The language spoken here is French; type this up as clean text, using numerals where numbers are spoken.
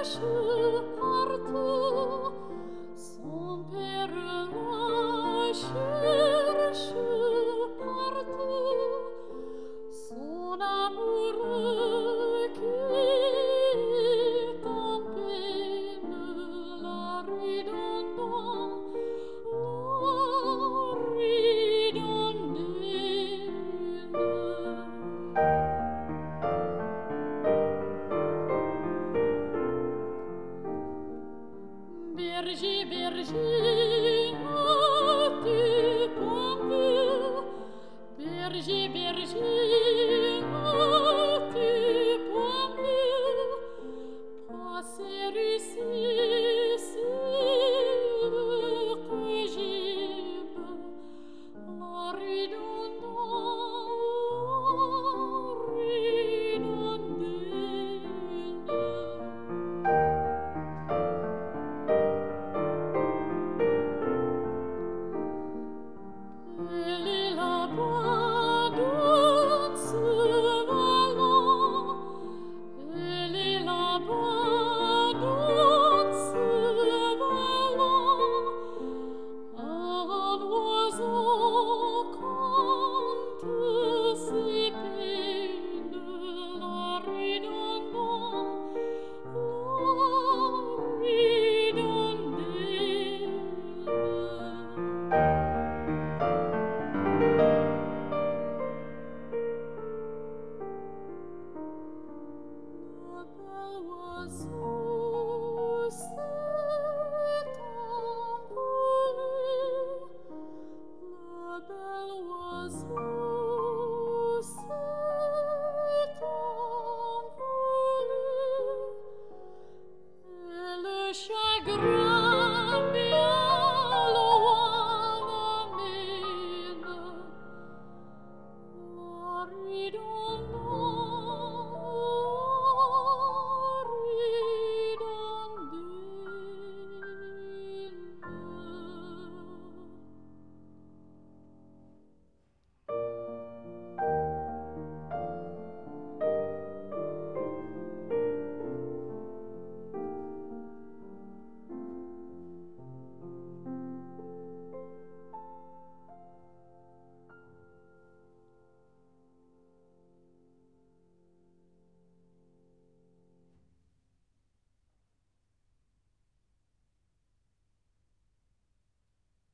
cherche partout, son père la cherche partout, son amoureux qui est en peine, la redondant, Berger, berger, as-tu point vu? Berger, berger, as-tu point vu? Passer ici sur le gibbe, la Elle est là-bas dans ce vallon, elle est là-bas dans ce vallon, un oiseau compte ses peines, la redondant, l'oiseau s'est envolé, le bel oiseau s'est envolé, et le chagrin